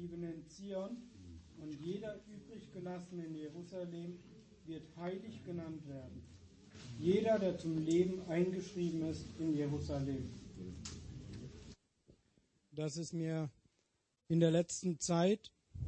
gebliebene in Zion und jeder übrig gelassene in Jerusalem wird heilig genannt werden. Jeder, der zum Leben eingeschrieben ist in Jerusalem. Das ist mir in der letzten Zeit,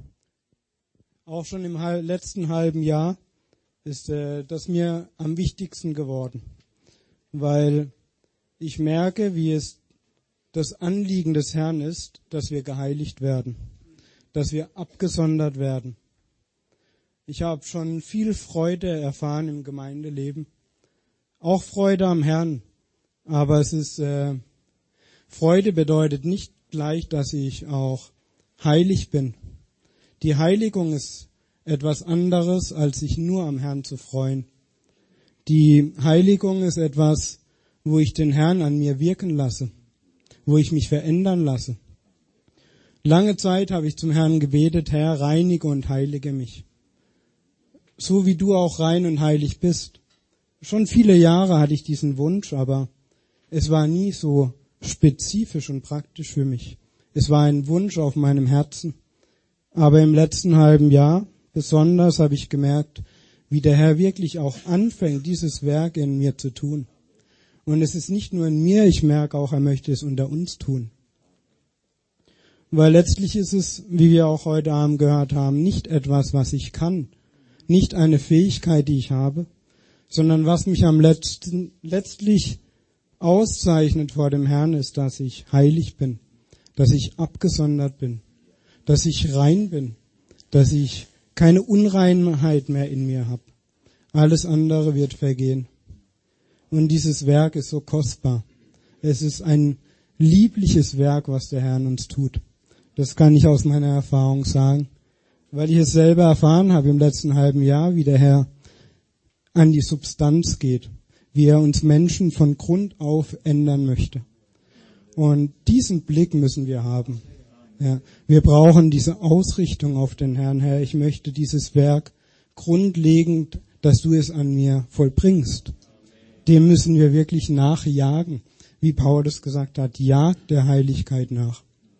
auch schon im letzten halben Jahr, ist das mir am wichtigsten geworden. Weil ich merke, wie es das Anliegen des Herrn ist, dass wir geheiligt werden, dass wir abgesondert werden. Ich habe schon viel Freude erfahren im Gemeindeleben, auch Freude am Herrn, aber es ist Freude bedeutet nicht gleich, dass ich auch heilig bin. Die Heiligung ist etwas anderes, als sich nur am Herrn zu freuen. Die Heiligung ist etwas, wo ich den Herrn an mir wirken lasse, wo ich mich verändern lasse. Lange Zeit habe ich zum Herrn gebetet, Herr, reinige und heilige mich. So wie du auch rein und heilig bist. Schon viele Jahre hatte ich diesen Wunsch, aber es war nie so spezifisch und praktisch für mich. Es war ein Wunsch auf meinem Herzen. Aber im letzten halben Jahr besonders habe ich gemerkt, wie der Herr wirklich auch anfängt, dieses Werk in mir zu tun. Und es ist nicht nur in mir, ich merke auch, er möchte es unter uns tun. Weil letztlich ist es, wie wir auch heute Abend gehört haben, nicht etwas, was ich kann, nicht eine Fähigkeit, die ich habe, sondern was mich letztlich auszeichnet vor dem Herrn ist, dass ich heilig bin, dass ich abgesondert bin, dass ich rein bin, dass ich keine Unreinheit mehr in mir habe. Alles andere wird vergehen. Und dieses Werk ist so kostbar. Es ist ein liebliches Werk, was der Herr in uns tut. Das kann ich aus meiner Erfahrung sagen, weil ich es selber erfahren habe im letzten halben Jahr, wie der Herr an die Substanz geht, wie er uns Menschen von Grund auf ändern möchte. Und diesen Blick müssen wir haben. Ja, wir brauchen diese Ausrichtung auf den Herrn. Herr, ich möchte dieses Werk grundlegend, dass du es an mir vollbringst. Dem müssen wir wirklich nachjagen, wie Paulus gesagt hat, jagt der Heiligkeit nach.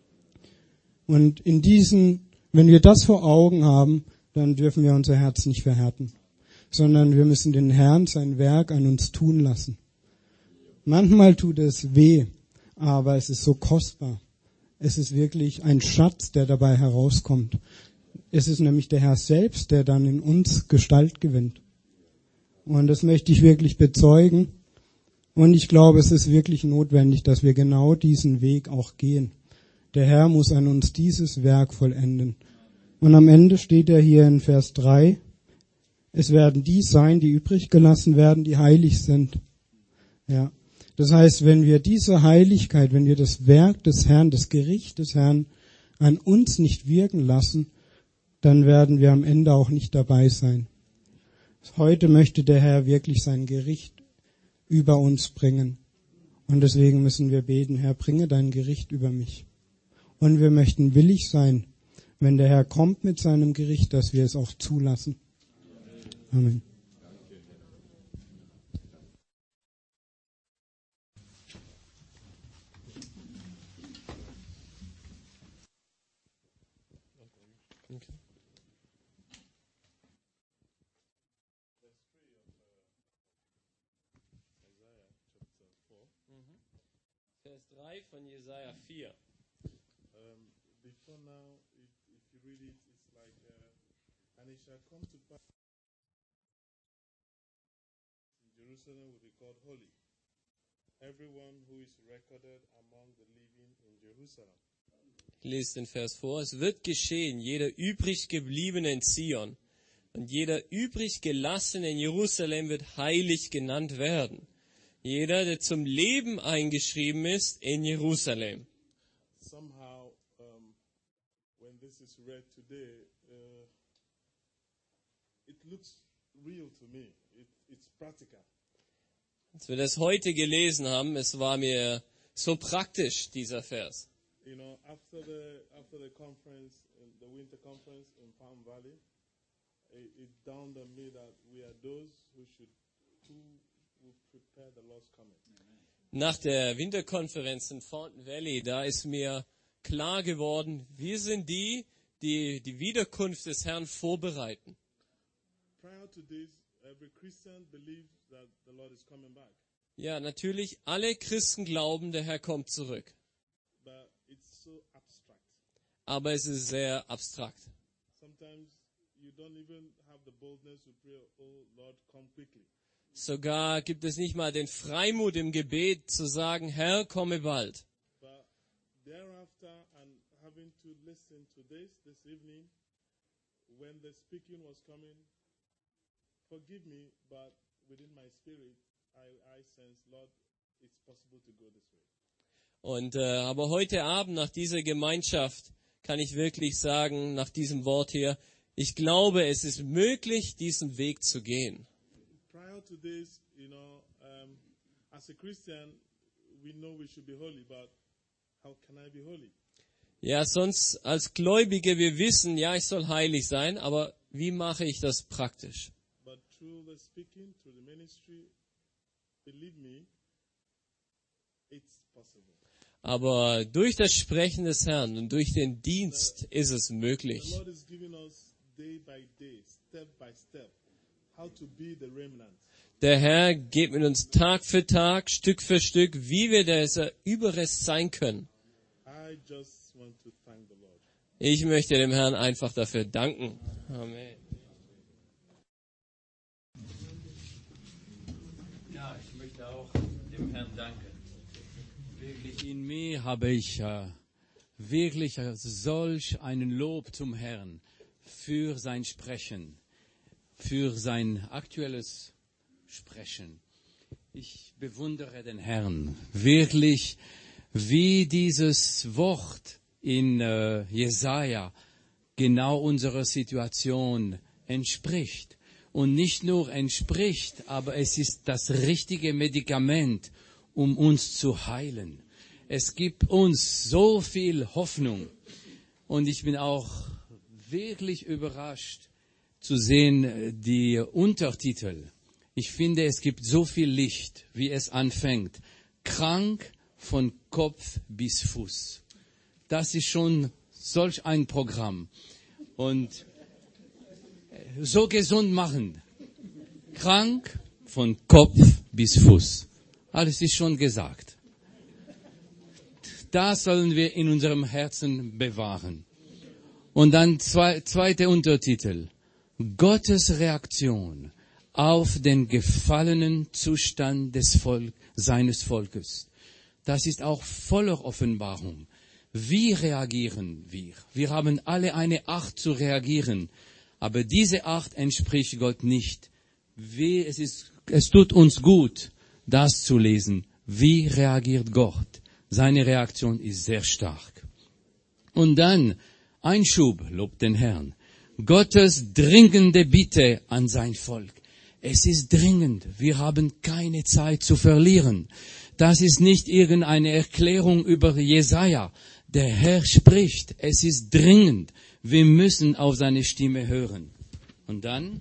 Und wenn wir das vor Augen haben, dann dürfen wir unser Herz nicht verhärten, sondern wir müssen den Herrn sein Werk an uns tun lassen. Manchmal tut es weh, aber es ist so kostbar. Es ist wirklich ein Schatz, der dabei herauskommt. Es ist nämlich der Herr selbst, der dann in uns Gestalt gewinnt. Und das möchte ich wirklich bezeugen. Und ich glaube, es ist wirklich notwendig, dass wir genau diesen Weg auch gehen. Der Herr muss an uns dieses Werk vollenden. Und am Ende steht er hier in Vers 3, es werden die sein, die übrig gelassen werden, die heilig sind. Ja. Das heißt, wenn wir diese Heiligkeit, wenn wir das Werk des Herrn, das Gericht des Herrn an uns nicht wirken lassen, dann werden wir am Ende auch nicht dabei sein. Heute möchte der Herr wirklich sein Gericht über uns bringen. Und deswegen müssen wir beten, Herr, bringe dein Gericht über mich. Und wir möchten willig sein, wenn der Herr kommt mit seinem Gericht, dass wir es auch zulassen. Amen. Vers 3 von Jesaja 4. Before now, if you read it, it's like, and it shall come to pass in Jerusalem will be called holy. Everyone who is recorded among the living in Jerusalem. Ich lese den Vers vor. Es wird geschehen, jeder übrig gebliebene in Zion und jeder übrig gelassene in Jerusalem wird heilig genannt werden. Jeder, der zum Leben eingeschrieben ist in Jerusalem. Somehow, when this is read today, it looks real to me. It's practical. Als wir das heute gelesen haben, es war mir so praktisch, dieser Vers. You know, after the conference, the winter conference in Palm Valley, it dawned on me that we are those who prepare the Lord's coming. Nach der Winterkonferenz in Fountain Valley, da ist mir klar geworden, wir sind die, die Wiederkunft des Herrn vorbereiten. Prior to this, every Christian believes that the Lord is coming back. Ja, natürlich, alle Christen glauben, der Herr kommt zurück. But it's so abstract. Aber es ist sehr abstrakt. Sometimes you don't even have the boldness to pray, oh Lord, come quickly. Sogar gibt es nicht mal den Freimut im Gebet zu sagen, Herr, komme bald. But thereafter, and having to listen to this evening, when the speaking was coming, forgive me, but within my spirit, I sense, Lord, it's possible to go this way. Und aber heute Abend nach dieser Gemeinschaft kann ich wirklich sagen, nach diesem Wort hier, ich glaube, es ist möglich, diesen Weg zu gehen. Prior to this, as a Christian, we know we should be holy, but how can I be holy? Ja, sonst als Gläubige, wir wissen, ja, ich soll heilig sein, aber wie mache ich das praktisch? But through the speaking, through the ministry, believe me, it's possible. Aber durch das Sprechen des Herrn und durch den Dienst ist es The möglich. Lord is giving us day by day, step by step, how to be the remnant. Der Herr geht mit uns Tag für Tag, Stück für Stück, wie wir dieser Überrest sein können. I just want to thank the Lord. Ich möchte dem Herrn einfach dafür danken. Amen. Ja, ich möchte auch dem Herrn danken. Wirklich in mir habe ich wirklich solch einen Lob zum Herrn für sein Sprechen, für sein aktuelles Sprechen. Ich bewundere den Herrn wirklich, wie dieses Wort in Jesaja genau unserer Situation entspricht. Und nicht nur entspricht, aber es ist das richtige Medikament, um uns zu heilen. Es gibt uns so viel Hoffnung. Und ich bin auch wirklich überrascht zu sehen, die Untertitel. Ich finde, es gibt so viel Licht, wie es anfängt. Krank von Kopf bis Fuß. Das ist schon solch ein Programm. Und so gesund machen. Krank von Kopf bis Fuß. Alles ist schon gesagt. Das sollen wir in unserem Herzen bewahren. Und dann zweiter Untertitel. Gottes Reaktion auf den gefallenen Zustand seines Volkes. Das ist auch voller Offenbarung. Wie reagieren wir? Wir haben alle eine Art zu reagieren. Aber diese Art entspricht Gott nicht. Es tut uns gut, das zu lesen. Wie reagiert Gott? Seine Reaktion ist sehr stark. Und dann Einschub, lobt den Herrn. Gottes dringende Bitte an sein Volk. Es ist dringend. Wir haben keine Zeit zu verlieren. Das ist nicht irgendeine Erklärung über Jesaja. Der Herr spricht. Es ist dringend. Wir müssen auf seine Stimme hören. Und dann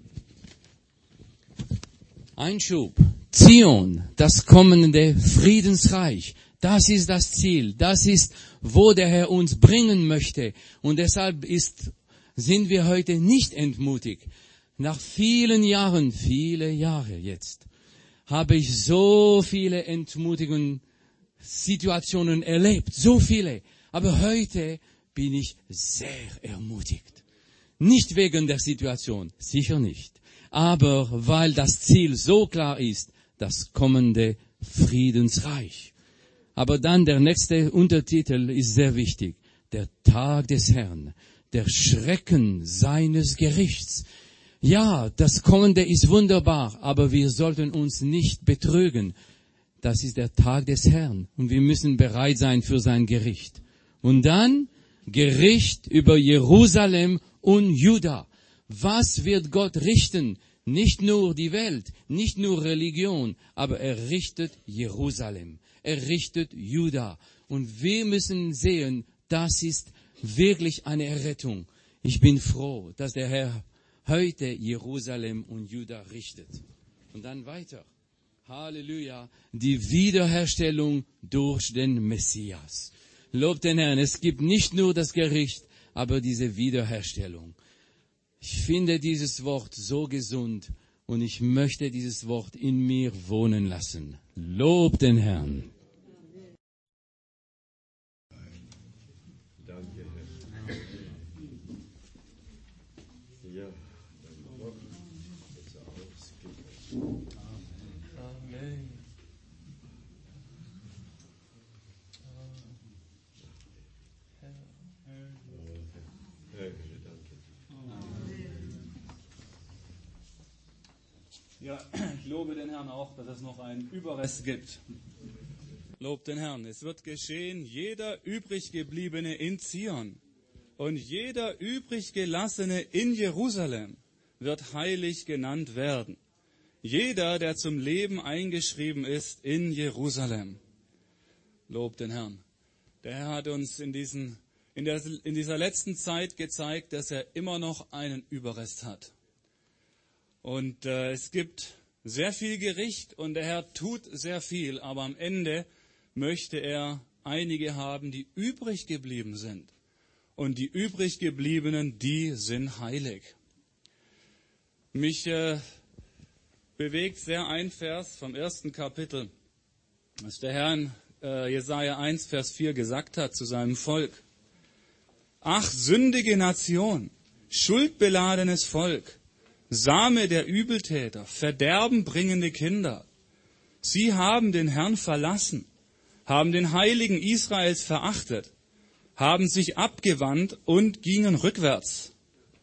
Einschub. Zion, das kommende Friedensreich. Das ist das Ziel. Das ist, wo der Herr uns bringen möchte. Und deshalb sind wir heute nicht entmutigt. Nach vielen Jahren, viele Jahre jetzt, habe ich so viele entmutigende Situationen erlebt. So viele. Aber heute bin ich sehr ermutigt. Nicht wegen der Situation, sicher nicht. Aber weil das Ziel so klar ist, das kommende Friedensreich. Aber dann der nächste Untertitel ist sehr wichtig. Der Tag des Herrn, der Schrecken seines Gerichts. Ja, das Kommende ist wunderbar, aber wir sollten uns nicht betrügen. Das ist der Tag des Herrn und wir müssen bereit sein für sein Gericht. Und dann Gericht über Jerusalem und Juda. Was wird Gott richten? Nicht nur die Welt, nicht nur Religion, aber er richtet Jerusalem. Er richtet Juda. Und wir müssen sehen, das ist wirklich eine Errettung. Ich bin froh, dass der Herr heute Jerusalem und Juda richtet. Und dann weiter. Halleluja. Die Wiederherstellung durch den Messias. Lobt den Herrn. Es gibt nicht nur das Gericht, aber diese Wiederherstellung. Ich finde dieses Wort so gesund und ich möchte dieses Wort in mir wohnen lassen. Lob den Herrn. Danke, Herr. Ja, dann noch das ausgehen. Amen. Ja, ich lobe den Herrn auch, dass es noch einen Überrest gibt. Lob den Herrn. Es wird geschehen, jeder übriggebliebene in Zion und jeder übriggelassene in Jerusalem wird heilig genannt werden. Jeder, der zum Leben eingeschrieben ist in Jerusalem. Lob den Herrn. Der Herr hat uns in dieser letzten Zeit gezeigt, dass er immer noch einen Überrest hat. Und es gibt sehr viel Gericht und der Herr tut sehr viel, aber am Ende möchte er einige haben, die übrig geblieben sind. Und die übrig gebliebenen, die sind heilig. Mich bewegt sehr ein Vers vom 1. Kapitel, was der Herr in Jesaja 1, Vers 4 gesagt hat zu seinem Volk. Ach, sündige Nation, schuldbeladenes Volk, Same der Übeltäter, verderbenbringende Kinder. Sie haben den Herrn verlassen, haben den Heiligen Israels verachtet, haben sich abgewandt und gingen rückwärts.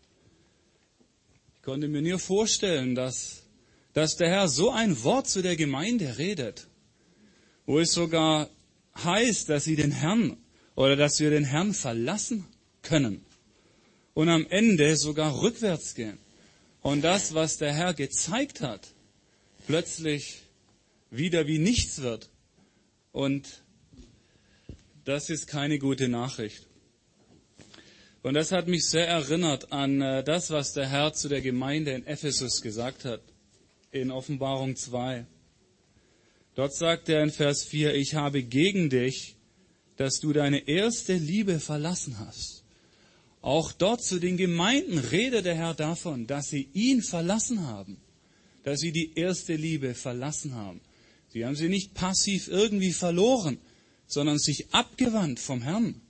Ich konnte mir nur vorstellen, dass der Herr so ein Wort zu der Gemeinde redet, wo es sogar heißt, dass sie den Herrn oder dass wir den Herrn verlassen können und am Ende sogar rückwärts gehen. Und das, was der Herr gezeigt hat, plötzlich wieder wie nichts wird. Und das ist keine gute Nachricht. Und das hat mich sehr erinnert an das, was der Herr zu der Gemeinde in Ephesus gesagt hat, in Offenbarung 2. Dort sagt er in Vers 4, ich habe gegen dich, dass du deine erste Liebe verlassen hast. Auch dort zu den Gemeinden redet der Herr davon, dass sie ihn verlassen haben, dass sie die erste Liebe verlassen haben. Sie haben sie nicht passiv irgendwie verloren, sondern sich abgewandt vom Herrn.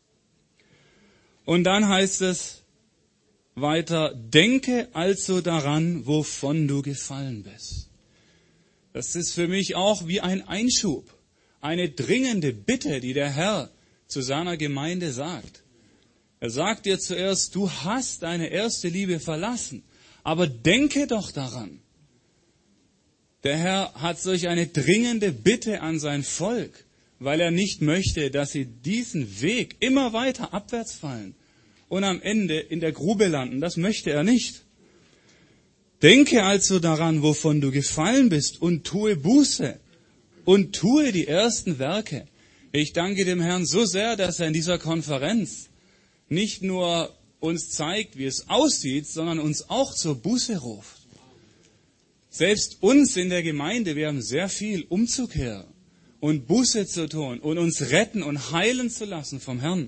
Und dann heißt es weiter, denke also daran, wovon du gefallen bist. Das ist für mich auch wie ein Einschub, eine dringende Bitte, die der Herr zu seiner Gemeinde sagt. Er sagt dir zuerst, du hast deine erste Liebe verlassen, aber denke doch daran. Der Herr hat solch eine dringende Bitte an sein Volk, weil er nicht möchte, dass sie diesen Weg immer weiter abwärts fallen und am Ende in der Grube landen. Das möchte er nicht. Denke also daran, wovon du gefallen bist und tue Buße und tue die ersten Werke. Ich danke dem Herrn so sehr, dass er in dieser Konferenz nicht nur uns zeigt, wie es aussieht, sondern uns auch zur Buße ruft. Selbst uns in der Gemeinde, wir haben sehr viel umzukehren und Buße zu tun und uns retten und heilen zu lassen vom Herrn.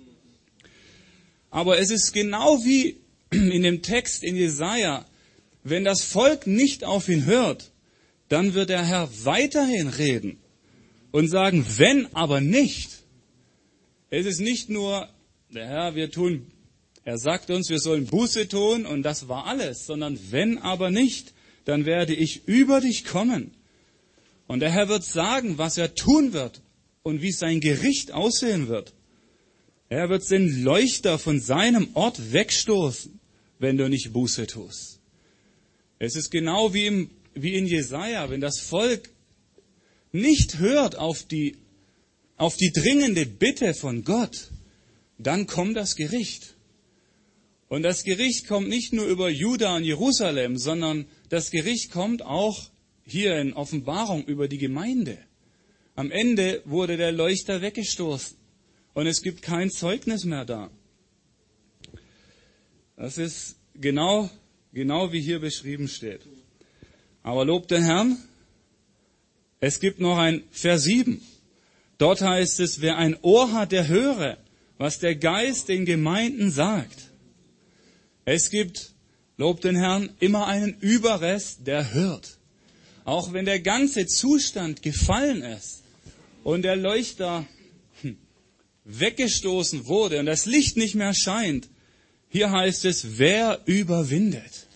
Aber es ist genau wie in dem Text in Jesaja, wenn das Volk nicht auf ihn hört, dann wird der Herr weiterhin reden und sagen, wenn aber nicht. Es ist nicht nur der Herr, er sagt uns, wir sollen Buße tun und das war alles, sondern wenn aber nicht, dann werde ich über dich kommen. Und der Herr wird sagen, was er tun wird und wie sein Gericht aussehen wird. Er wird den Leuchter von seinem Ort wegstoßen, wenn du nicht Buße tust. Es ist genau wie in Jesaja, wenn das Volk nicht hört auf die dringende Bitte von Gott, dann kommt das Gericht. Und das Gericht kommt nicht nur über Juda und Jerusalem, sondern das Gericht kommt auch hier in Offenbarung über die Gemeinde. Am Ende wurde der Leuchter weggestoßen und es gibt kein Zeugnis mehr da. Das ist genau wie hier beschrieben steht. Aber lobt den Herrn, es gibt noch ein Vers 7. Dort heißt es, wer ein Ohr hat, der höre, was der Geist den Gemeinden sagt. Es gibt, lobt den Herrn, immer einen Überrest, der hört. Auch wenn der ganze Zustand gefallen ist und der Leuchter weggestoßen wurde und das Licht nicht mehr scheint, hier heißt es, wer überwindet?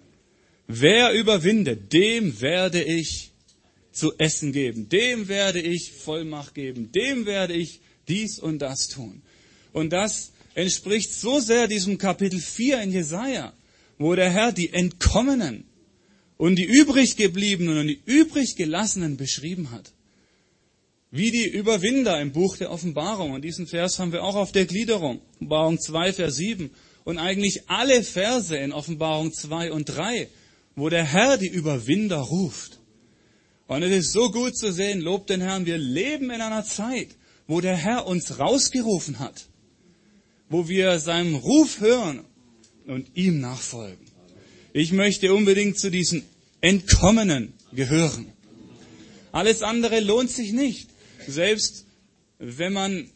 Wer überwindet, dem werde ich zu essen geben, dem werde ich Vollmacht geben, dem werde ich dies und das tun. Und das entspricht so sehr diesem Kapitel 4 in Jesaja, wo der Herr die Entkommenen und die übriggebliebenen und die übriggelassenen beschrieben hat. Wie die Überwinder im Buch der Offenbarung. Und diesen Vers haben wir auch auf der Gliederung. Offenbarung 2, Vers 7. Und eigentlich alle Verse in Offenbarung 2 und 3, wo der Herr die Überwinder ruft. Und es ist so gut zu sehen, lobt den Herrn, wir leben in einer Zeit, wo der Herr uns rausgerufen hat. Wo wir seinem Ruf hören und ihm nachfolgen. Ich möchte unbedingt zu diesen Entkommenen gehören. Alles andere lohnt sich nicht. Selbst wenn man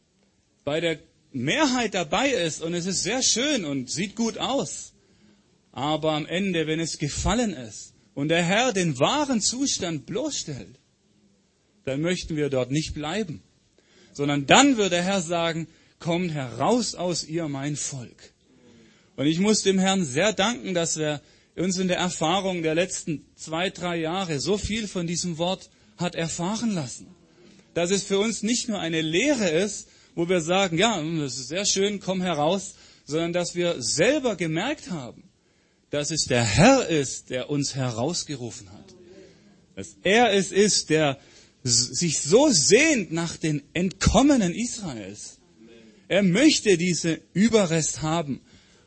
bei der Mehrheit dabei ist und es ist sehr schön und sieht gut aus. Aber am Ende, wenn es gefallen ist und der Herr den wahren Zustand bloßstellt, dann möchten wir dort nicht bleiben. Sondern dann wird der Herr sagen, kommt heraus aus ihr, mein Volk. Und ich muss dem Herrn sehr danken, dass er uns in der Erfahrung der letzten 2, 3 Jahre so viel von diesem Wort hat erfahren lassen. Dass es für uns nicht nur eine Lehre ist, wo wir sagen, ja, das ist sehr schön, komm heraus, sondern dass wir selber gemerkt haben, dass es der Herr ist, der uns herausgerufen hat. Dass er es ist, der sich so sehnt nach den Entkommenen Israels. Er möchte diese Überrest haben,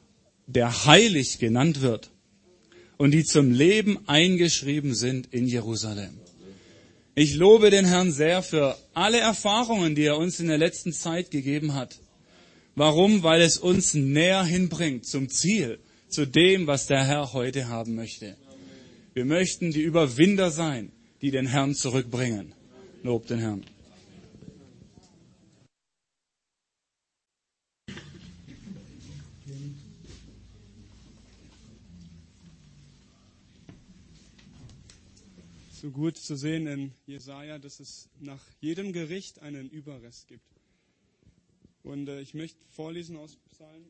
der heilig genannt wird und die zum Leben eingeschrieben sind in Jerusalem. Ich lobe den Herrn sehr für alle Erfahrungen, die er uns in der letzten Zeit gegeben hat. Warum? Weil es uns näher hinbringt zum Ziel, zu dem, was der Herr heute haben möchte. Wir möchten die Überwinder sein, die den Herrn zurückbringen. Lob den Herrn. So gut zu sehen in Jesaja, dass es nach jedem Gericht einen Überrest gibt. Und ich möchte vorlesen aus Psalm.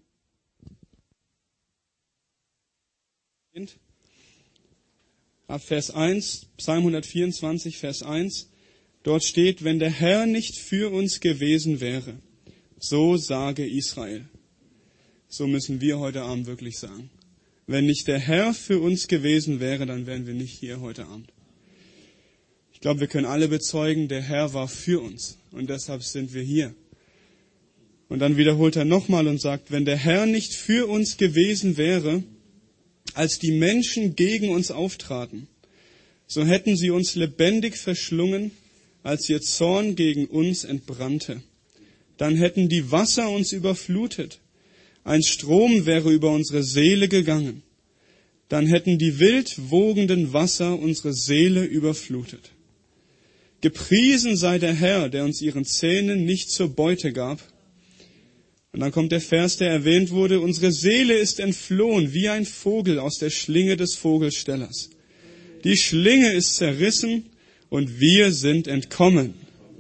Ab Vers 1, Psalm 124, Vers 1. Dort steht, wenn der Herr nicht für uns gewesen wäre, so sage Israel. So müssen wir heute Abend wirklich sagen. Wenn nicht der Herr für uns gewesen wäre, dann wären wir nicht hier heute Abend. Ich glaube, wir können alle bezeugen, der Herr war für uns und deshalb sind wir hier. Und dann wiederholt er nochmal und sagt, wenn der Herr nicht für uns gewesen wäre, als die Menschen gegen uns auftraten, so hätten sie uns lebendig verschlungen, als ihr Zorn gegen uns entbrannte. Dann hätten die Wasser uns überflutet, ein Strom wäre über unsere Seele gegangen. Dann hätten die wild wogenden Wasser unsere Seele überflutet. Gepriesen sei der Herr, der uns ihren Zähnen nicht zur Beute gab. Und dann kommt der Vers, der erwähnt wurde, unsere Seele ist entflohen wie ein Vogel aus der Schlinge des Vogelstellers. Die Schlinge ist zerrissen und wir sind entkommen.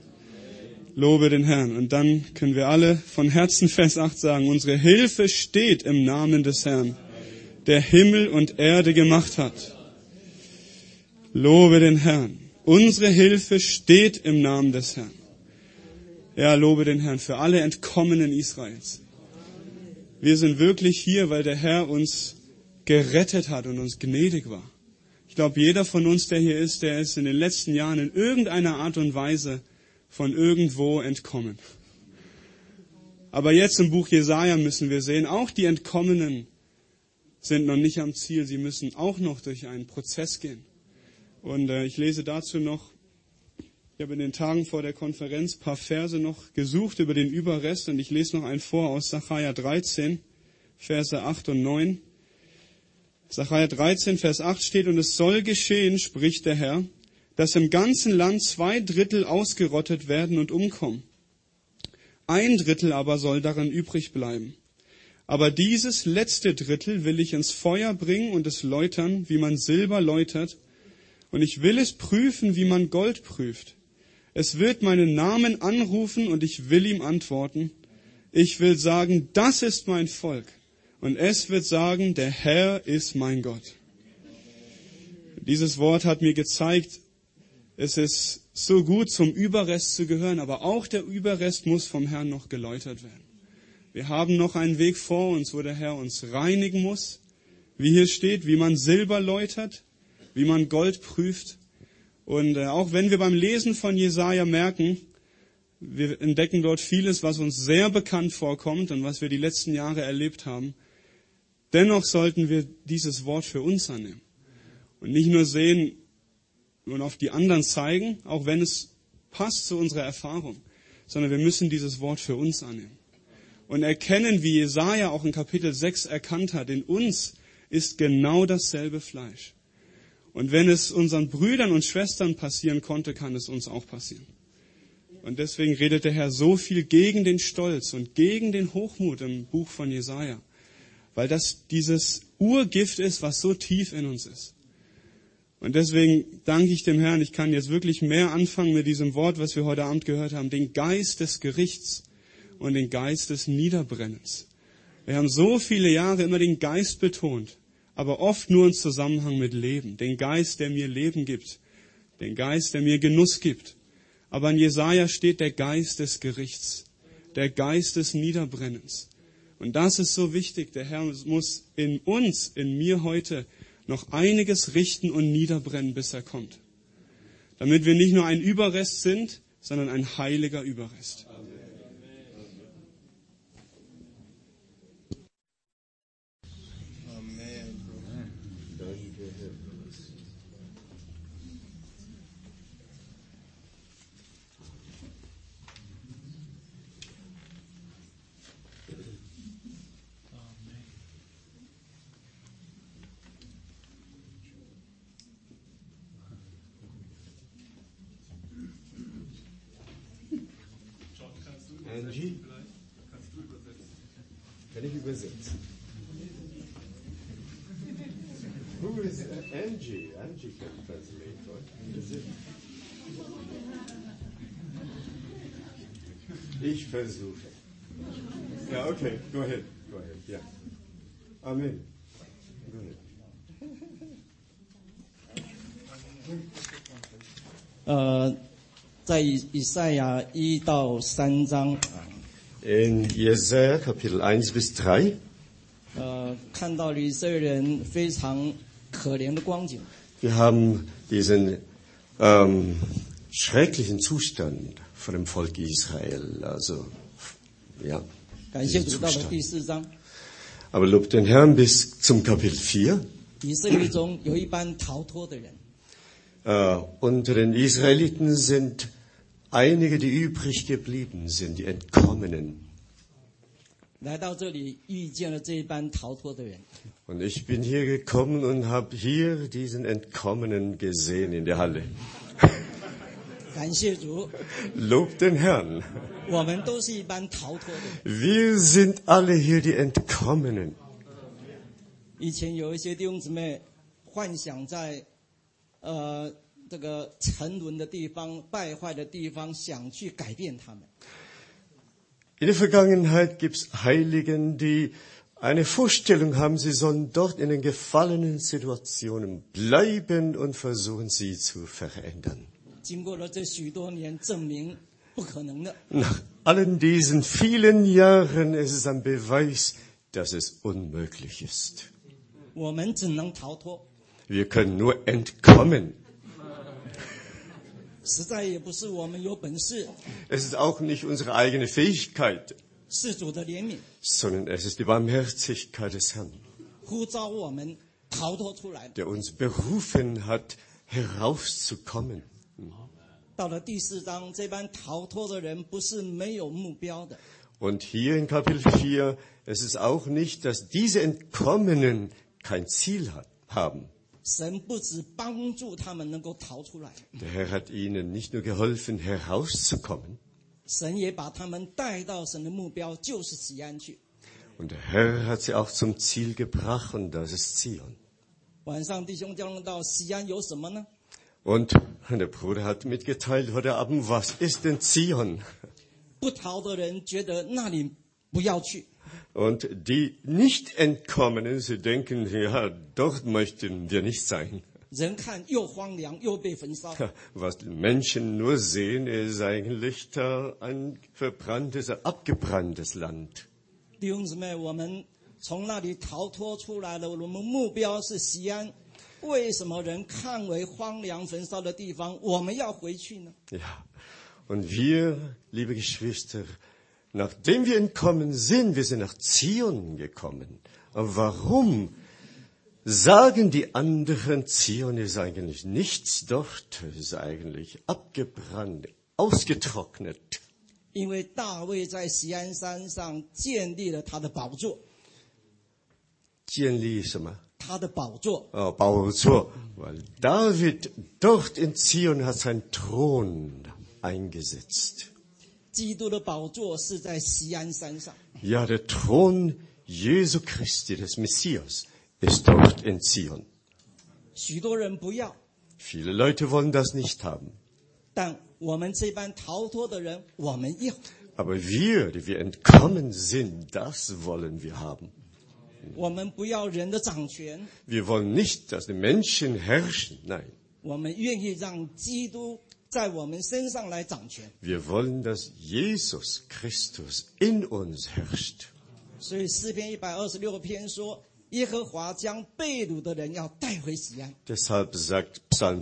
Lobe den Herrn. Und dann können wir alle von Herzen Vers 8 sagen, unsere Hilfe steht im Namen des Herrn, der Himmel und Erde gemacht hat. Lobe den Herrn. Unsere Hilfe steht im Namen des Herrn. Ja, lobe den Herrn für alle Entkommenen Israels. Wir sind wirklich hier, weil der Herr uns gerettet hat und uns gnädig war. Ich glaube, jeder von uns, der hier ist, der ist in den letzten Jahren in irgendeiner Art und Weise von irgendwo entkommen. Aber jetzt im Buch Jesaja müssen wir sehen, auch die Entkommenen sind noch nicht am Ziel. Sie müssen auch noch durch einen Prozess gehen. Und ich lese dazu noch, ich habe in den Tagen vor der Konferenz ein paar Verse noch gesucht über den Überrest und ich lese noch einen vor aus Sacharja 13, Verse 8 und 9. Sacharja 13, Vers 8 steht, und es soll geschehen, spricht der Herr, dass im ganzen Land 2/3 ausgerottet werden und umkommen. ein Drittel aber soll darin übrig bleiben. Aber dieses letzte Drittel will ich ins Feuer bringen und es läutern, wie man Silber läutert, und ich will es prüfen, wie man Gold prüft. Es wird meinen Namen anrufen und ich will ihm antworten. Ich will sagen, das ist mein Volk. Und es wird sagen, der Herr ist mein Gott. Dieses Wort hat mir gezeigt, es ist so gut, zum Überrest zu gehören, aber auch der Überrest muss vom Herrn noch geläutert werden. Wir haben noch einen Weg vor uns, wo der Herr uns reinigen muss. Wie hier steht, wie man Silber läutert, wie man Gold prüft. Und auch wenn wir beim Lesen von Jesaja merken, wir entdecken dort vieles, was uns sehr bekannt vorkommt und was wir die letzten Jahre erlebt haben. Dennoch sollten wir dieses Wort für uns annehmen. Und nicht nur sehen und auf die anderen zeigen, auch wenn es passt zu unserer Erfahrung, sondern wir müssen dieses Wort für uns annehmen. Und erkennen, wie Jesaja auch in Kapitel 6 erkannt hat, in uns ist genau dasselbe Fleisch. Und wenn es unseren Brüdern und Schwestern passieren konnte, kann es uns auch passieren. Und deswegen redet der Herr so viel gegen den Stolz und gegen den Hochmut im Buch von Jesaja. Weil das dieses Urgift ist, was so tief in uns ist. Und deswegen danke ich dem Herrn, ich kann jetzt wirklich mehr anfangen mit diesem Wort, was wir heute Abend gehört haben, den Geist des Gerichts und den Geist des Niederbrennens. Wir haben so viele Jahre immer den Geist betont, aber oft nur im Zusammenhang mit Leben. Den Geist, der mir Leben gibt. Den Geist, der mir Genuss gibt. Aber in Jesaja steht der Geist des Gerichts. Der Geist des Niederbrennens. Und das ist so wichtig. Der Herr muss in uns, in mir heute, noch einiges richten und niederbrennen, bis er kommt. Damit wir nicht nur ein Überrest sind, sondern ein heiliger Überrest. Angie? Kann ich übersetzen? Who is Angie? Angie can translate, right? Is it? Ich versuche. Ja, okay, go ahead. Go ahead, yeah. Amen. Go ahead. 在以赛亚1到3章 In Jesaja Kapitel 1 bis 3 看到了以色列人非常可怜的光景。 Wir haben diesen schrecklichen Zustand von dem Volk Israel. Also, ja, 感谢 diesen 主，到了 Zustand. 第4章， Aber lobt den Herrn bis zum Kapitel 4. 以色列中有一班逃脱的人， Unter den Israeliten sind einige, die übrig geblieben sind, die Entkommenen. 来到这里遇见了这一班逃脱的人。 Und ich bin hier gekommen und habe hier diesen Entkommenen gesehen in der Halle. 感谢主， Lobt den Herrn. 我们都是一班逃脱的人。 Wir sind alle hier die Entkommenen. 以前有一些弟兄姊妹幻想在这个沉沦的地方、败坏的地方，想去改变他们。 In der Vergangenheit gibt es Heiligen, die eine Vorstellung haben, sie sollen dort in den gefallenen Situationen bleiben und versuchen, sie zu verändern. 经过了这许多年，证明不可能的。 Nach allen diesen vielen Jahren ist es ein Beweis, dass es unmöglich ist. 我们只能逃脱， Wir können nur entkommen. 实在也不是我们有本事， Es ist auch nicht unsere eigene Fähigkeit, 是主的怜悯 sondern es ist die Barmherzigkeit des Herrn, 呼召我们逃脱出来。 der uns berufen hat, herauszukommen. 到了第4章，这班逃脱的人不是没有目标的， Und hier in Kapitel 4, es ist auch nicht, dass diese Entkommenen kein Ziel haben. 神不止帮助他们能够逃出来， Der Herr hat ihnen nicht nur geholfen, herauszukommen, 神也把他们带到神的目标，就是西安去。 Und der Herr hat sie auch zum Ziel gebracht, und das ist Zion. 晚上弟兄讲到西安有什么呢？ Und der Bruder hat mitgeteilt heute Abend, was ist denn Zion? 不逃的人觉得那里不要去， Und die nicht entkommenen, sie denken, ja, dort möchten wir nicht sein. 人看又荒凉又被焚烧。 Was die Menschen nur sehen, ist eigentlich da ein verbranntes, abgebranntes Land. 弟兄姊妹，我们从那里逃脱出来了，我们目标是西安。为什么人看为荒凉焚烧的地方，我们要回去呢？ Ja, und wir, liebe Geschwister, nachdem wir entkommen sind, wir sind nach Zion gekommen. Aber warum sagen die anderen, Zion ist eigentlich nichts dort, ist eigentlich abgebrannt, ausgetrocknet? 因为大卫在锡安山上建立了他的宝座， 建立什么？ 他的宝座。 Bauzo, weil David dort in Zion hat seinen Thron eingesetzt. 基督的宝座是在锡安山上。 Ja, der Thron Jesu Christi, des Messias, ist dort in Zion. 许多人不要， Viele Leute wollen das nicht haben. 但我们这班逃脱的人，我们要。 Aber wir, die wir entkommen sind, das wollen wir haben. 我们不要人的掌权， Wir wollen nicht, dass die Menschen herrschen. Nein, 我们愿意让基督在我们身上来掌权。 wir wollen, dass Jesus Christus in uns herrscht. 所以诗篇126篇说，耶和华将被掳的人要带回锡安。 Deshalb sagt Psalm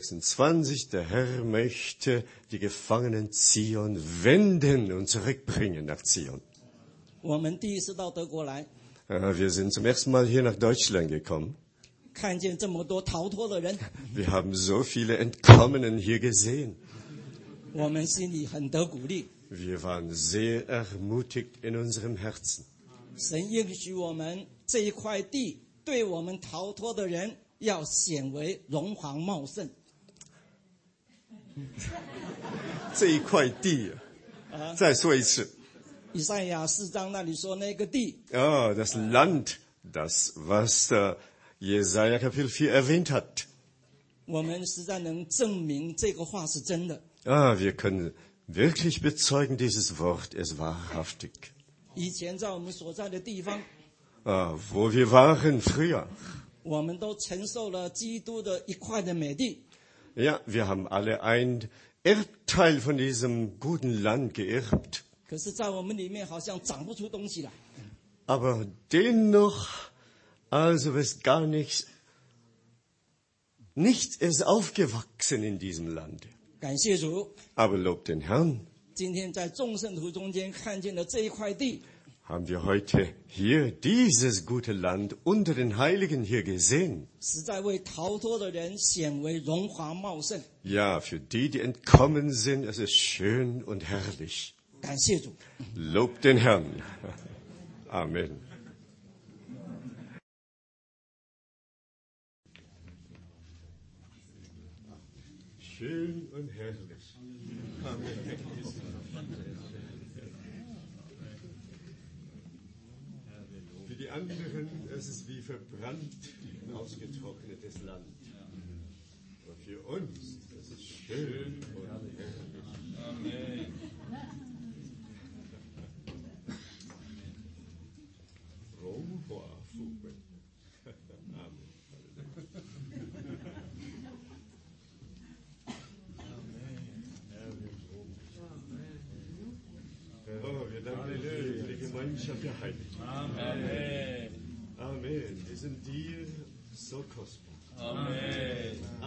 126, der Herr möchte die Gefangenen Zion wenden und zurückbringen nach Zion. 我们第一次到德国来， Wir sind zum ersten Mal hier nach Deutschland gekommen. 看见这么多逃脱的人， Wir haben so viele Entkommenen hier gesehen. 我们心里很得鼓励。 Wir waren sehr ermutigt in unserem Herzen. 神应许我们这一块地，对我们逃脱的人要显为荣华茂盛。 这一块地，再说一次。 以赛亚4章那里说那个地， Das Land, das, was Jesaja Kapitel 4 erwähnt hat. 我们实在能证明这个话是真的。 Wir können wirklich bezeugen, dieses Wort ist wahrhaftig. 以前在我们所在的地方， Wo wir waren früher. 我们都承受了基督的一块的美地。 Ja, wir haben alle ein Erbteil von diesem guten Land geerbt. 可是，在我们里面好像长不出东西来。 Aber dennoch, also ist gar nichts ist aufgewachsen in diesem Land. 感谢主， Aber lobt den Herrn, 今天在众圣徒中间看见了这一块地， haben wir heute hier dieses gute Land unter den Heiligen hier gesehen. 实在为逃脱的人显为荣华茂盛。 Ja, für die, die entkommen sind, es ist schön und herrlich. 感谢主。 Lobt den Herrn. Amen. Schön und herrlich. Amen. Für die anderen, es ist wie verbrannt, ausgetrocknetes Land. Und für uns, es ist schön und herrlich. Amen. Wir danken dir für die Gemeinschaft der Heiligen. Amen. Amen. Wir sind dir so kostbar. Amen.